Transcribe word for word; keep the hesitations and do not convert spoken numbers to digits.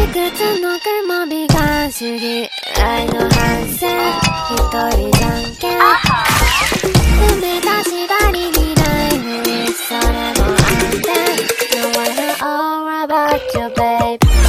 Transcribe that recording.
くつの雲美観主義愛の反省一人じゃんけん埋めた縛りにないふりそれも安全 No one know all about you babe